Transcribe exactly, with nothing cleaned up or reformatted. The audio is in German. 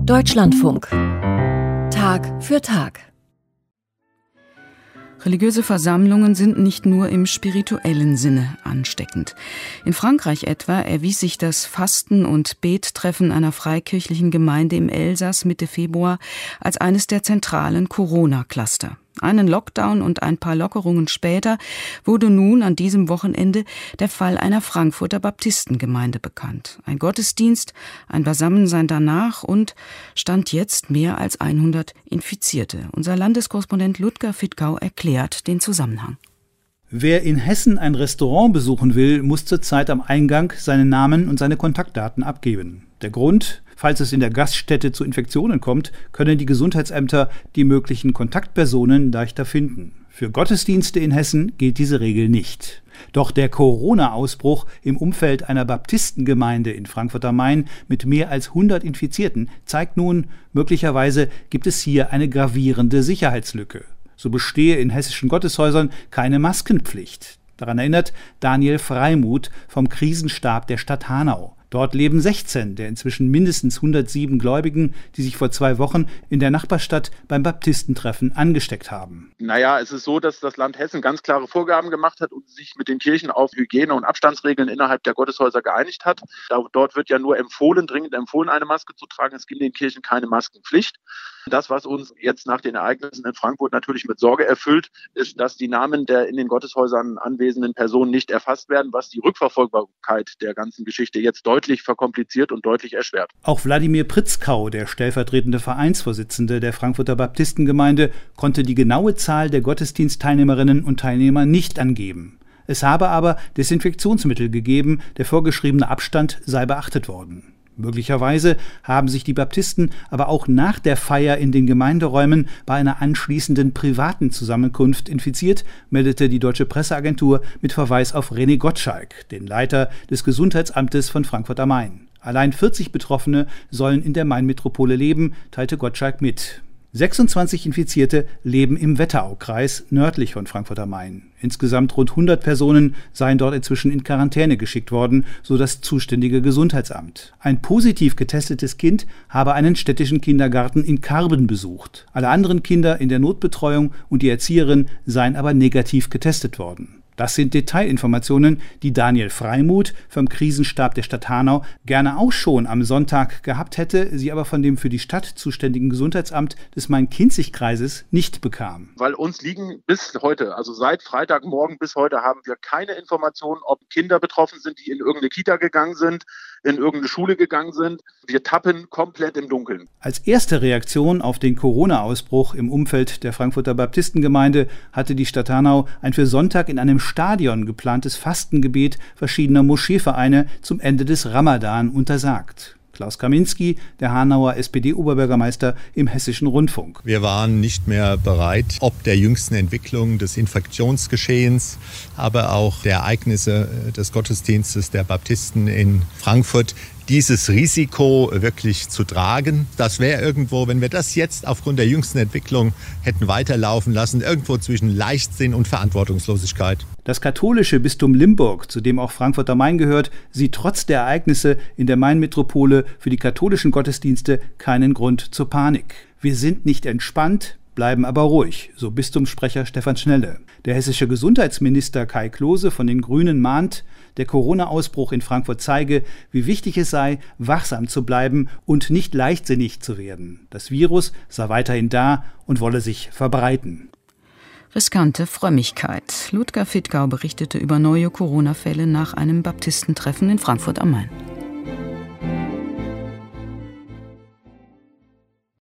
Deutschlandfunk. Tag für Tag. Religiöse Versammlungen sind nicht nur im spirituellen Sinne ansteckend. In Frankreich etwa erwies sich das Fasten- und Bettreffen einer freikirchlichen Gemeinde im Elsass Mitte Februar als eines der zentralen Corona-Cluster. Einen Lockdown und ein paar Lockerungen später wurde nun an diesem Wochenende der Fall einer Frankfurter Baptistengemeinde bekannt. Ein Gottesdienst, ein Beisammensein danach und Stand jetzt mehr als hundert Infizierte. Unser Landeskorrespondent Ludger Fittkau erklärt den Zusammenhang. Wer in Hessen ein Restaurant besuchen will, muss zurzeit am Eingang seinen Namen und seine Kontaktdaten abgeben. Der Grund: Falls es in der Gaststätte zu Infektionen kommt, können die Gesundheitsämter die möglichen Kontaktpersonen leichter finden. Für Gottesdienste in Hessen gilt diese Regel nicht. Doch der Corona-Ausbruch im Umfeld einer Baptistengemeinde in Frankfurt am Main mit mehr als hundert Infizierten zeigt nun, möglicherweise gibt es hier eine gravierende Sicherheitslücke. So bestehe in hessischen Gotteshäusern keine Maskenpflicht. Daran erinnert Daniel Freimuth vom Krisenstab der Stadt Hanau. Dort leben sechzehn der inzwischen mindestens hundertsieben Gläubigen, die sich vor zwei Wochen in der Nachbarstadt beim Baptistentreffen angesteckt haben. Naja, es ist so, dass das Land Hessen ganz klare Vorgaben gemacht hat und sich mit den Kirchen auf Hygiene- und Abstandsregeln innerhalb der Gotteshäuser geeinigt hat. Dort wird ja nur empfohlen, dringend empfohlen, eine Maske zu tragen. Es gibt in den Kirchen keine Maskenpflicht. Das, was uns jetzt nach den Ereignissen in Frankfurt natürlich mit Sorge erfüllt, ist, dass die Namen der in den Gotteshäusern anwesenden Personen nicht erfasst werden, was die Rückverfolgbarkeit der ganzen Geschichte jetzt deutlich verkompliziert und deutlich erschwert. Auch Wladimir Pritzkau, der stellvertretende Vereinsvorsitzende der Frankfurter Baptistengemeinde, konnte die genaue Zahl der Gottesdienstteilnehmerinnen und Teilnehmer nicht angeben. Es habe aber Desinfektionsmittel gegeben, der vorgeschriebene Abstand sei beachtet worden. Möglicherweise haben sich die Baptisten aber auch nach der Feier in den Gemeinderäumen bei einer anschließenden privaten Zusammenkunft infiziert, meldete die Deutsche Presseagentur mit Verweis auf René Gottschalk, den Leiter des Gesundheitsamtes von Frankfurt am Main. Allein vierzig Betroffene sollen in der Main-Metropole leben, teilte Gottschalk mit. sechsundzwanzig Infizierte leben im Wetteraukreis nördlich von Frankfurt am Main. Insgesamt rund hundert Personen seien dort inzwischen in Quarantäne geschickt worden, so das zuständige Gesundheitsamt. Ein positiv getestetes Kind habe einen städtischen Kindergarten in Karben besucht. Alle anderen Kinder in der Notbetreuung und die Erzieherin seien aber negativ getestet worden. Das sind Detailinformationen, die Daniel Freimuth vom Krisenstab der Stadt Hanau gerne auch schon am Sonntag gehabt hätte, sie aber von dem für die Stadt zuständigen Gesundheitsamt des Main-Kinzig-Kreises nicht bekam. Weil uns liegen bis heute, also seit Freitagmorgen bis heute, haben wir keine Informationen, ob Kinder betroffen sind, die in irgendeine Kita gegangen sind, in irgendeine Schule gegangen sind. Wir tappen komplett im Dunkeln. Als erste Reaktion auf den Corona-Ausbruch im Umfeld der Frankfurter Baptistengemeinde hatte die Stadt Hanau ein für Sonntag in einem Stadion geplantes Fastengebet verschiedener Moscheevereine zum Ende des Ramadan untersagt. Klaus Kaminski, der Hanauer S P D-Oberbürgermeister im Hessischen Rundfunk. Wir waren nicht mehr bereit, ob der jüngsten Entwicklung des Infektionsgeschehens, aber auch der Ereignisse des Gottesdienstes der Baptisten in Frankfurt, dieses Risiko wirklich zu tragen. Das wäre irgendwo, wenn wir das jetzt aufgrund der jüngsten Entwicklung hätten weiterlaufen lassen, irgendwo zwischen Leichtsinn und Verantwortungslosigkeit. Das katholische Bistum Limburg, zu dem auch Frankfurt am Main gehört, sieht trotz der Ereignisse in der Main-Metropole für die katholischen Gottesdienste keinen Grund zur Panik. Wir sind nicht entspannt, bleiben aber ruhig, so Bistumssprecher Stefan Schnelle. Der hessische Gesundheitsminister Kai Klose von den Grünen mahnt, der Corona-Ausbruch in Frankfurt zeige, wie wichtig es sei, wachsam zu bleiben und nicht leichtsinnig zu werden. Das Virus sei weiterhin da und wolle sich verbreiten. Riskante Frömmigkeit. Ludger Fittkau berichtete über neue Corona-Fälle nach einem Baptistentreffen in Frankfurt am Main.